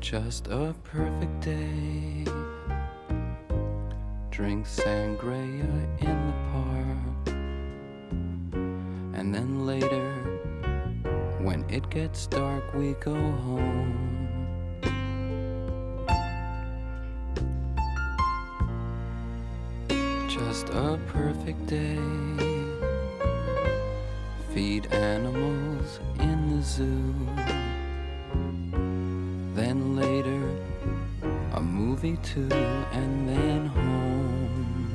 Just a perfect day. Drink sangria in the park. And then later, when it gets dark, we go home. Just a perfect day. Feed animals in the zoo. Then later, a movie too, and then home.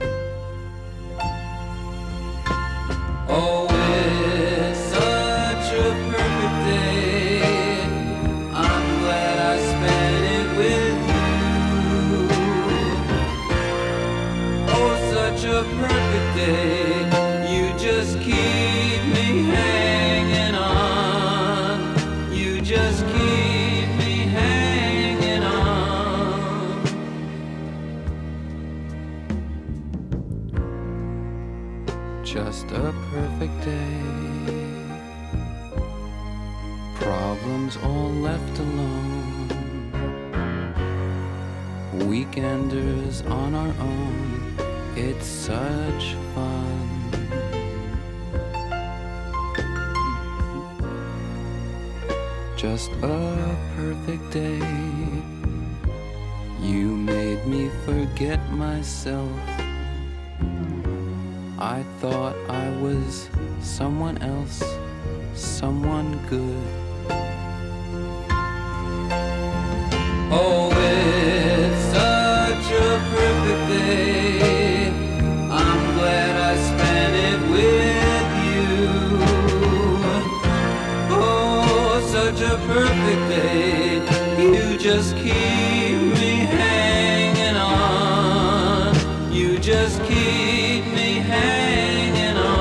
Oh, it's such a perfect day. I'm glad I spent it with you. Oh, such a perfect day. You just keep me hanging on. You just keep me hanging on. Just a perfect day. Problems all left alone. Weekenders on our own. It's such fun. Just a perfect day. You made me forget myself. I thought I was someone else, someone good. Oh, it's such a perfect day. I'm glad I spent it with you. Oh, such a perfect day. You just keep me hanging on. You just keep me hanging on.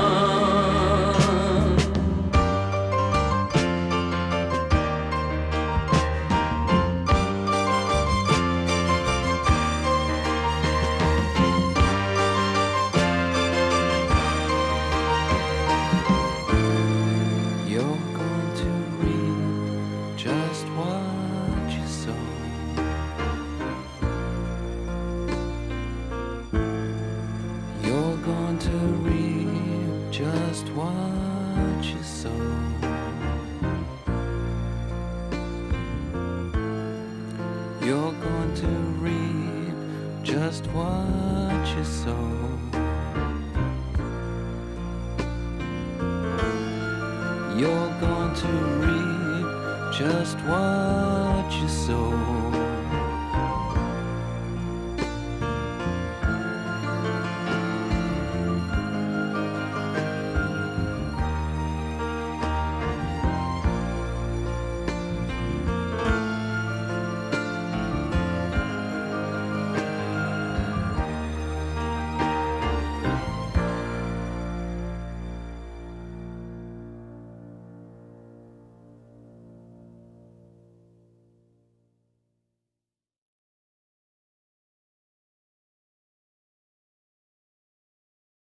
You're going to reap just what you sow. You're going to reap just what you sow. You're going to reap just what you sow. You're going to reap just what